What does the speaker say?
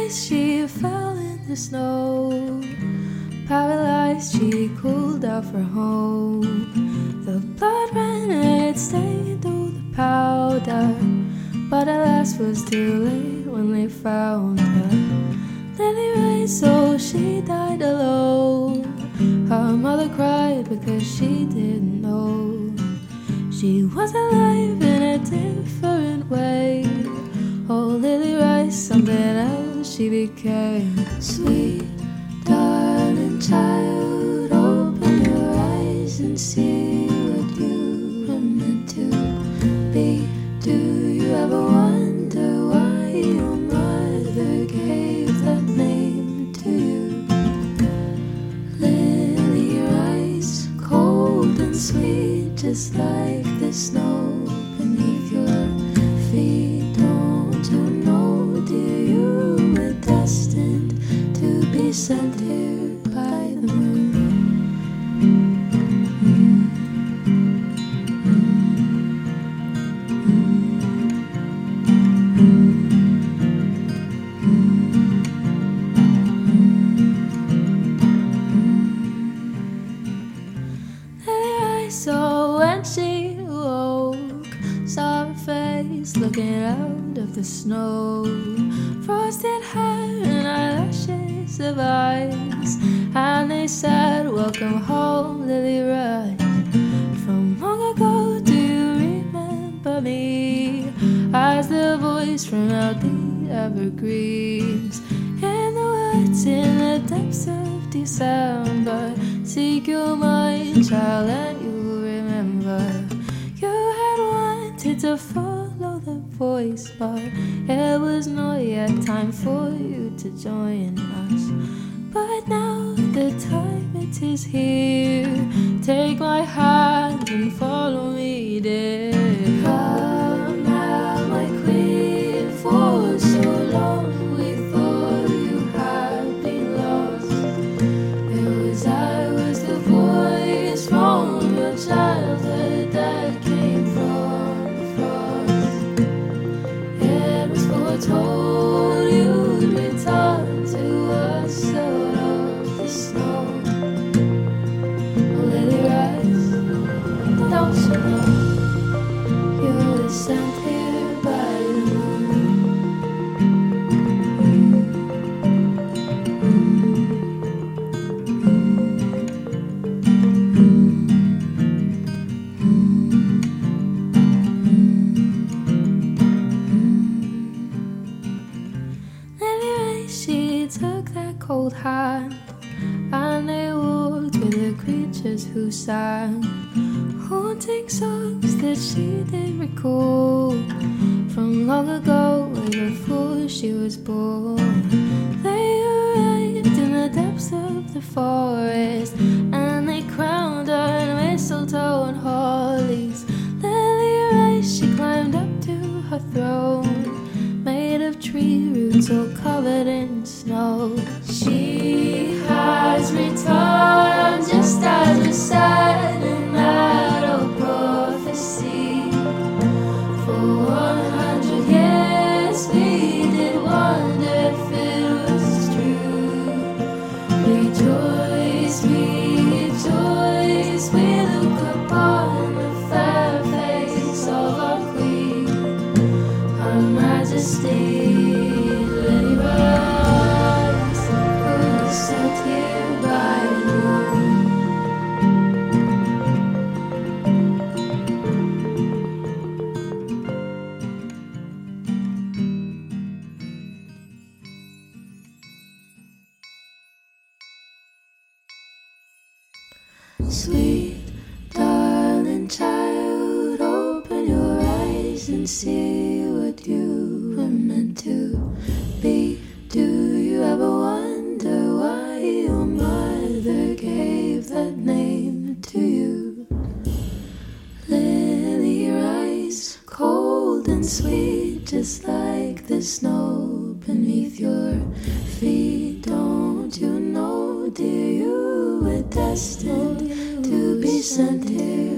Rice, she fell in the snow. Paralyzed, she called out for home. The blood ran and it stained all the powder, but alas was too late when they found her. Lily Rice, oh, she died alone. Her mother cried because she didn't know she was alive in a different way. Oh, Lily Rice, something else she became. Sweet, darling child, open your eyes and see what you were meant to be. Do you ever wonder why your mother gave that name to you? Lily Rice, cold and sweet, just like the snow beneath your feet. Don't you know, dear, you were destined to be sent here by the moon. So when she awoke, saw her face looking out of the snow, frosted hair and eyelashes of ice, and they said, "Welcome home, Lily Rice. From long ago, do you remember me?" As the voice from out the evergreens, in the woods, in the depths of December. Seek your mind, child, and you remember. You had wanted to follow the voice, but it was not yet time for you to join us. But now the time it is here. Take my hand and follow me, dear. Come now, my queen, for so long we thought you had been lost. It was the voice from your childhood that came from the frost. It was foretold you'd return to us out of the snow. Oh, Lily Rice, don't you know you were sent here by the moon? She took that cold hand, and they walked with the creatures who sang haunting songs that she did recall from long ago, way before she was born. They arrived in the depths of the forest, and they crowned her in mistletoe and hollies. Lily Rice, she climbed up to her throne, made of tree roots all covered in snow. She has returned just as was said in that old prophecy. For 100 years we did wonder if it was true. Rejoice, rejoice, we look upon the fair face of our queen, Her Majesty. Lily Rice, who was sent here by the moon. Sweet, darling child, open your eyes and see what you were meant to be. Do you ever wonder why your mother gave that name to you? Lily Rice, cold and sweet, just like the snow beneath your feet. Don't you know, dear, you were destined to be sent here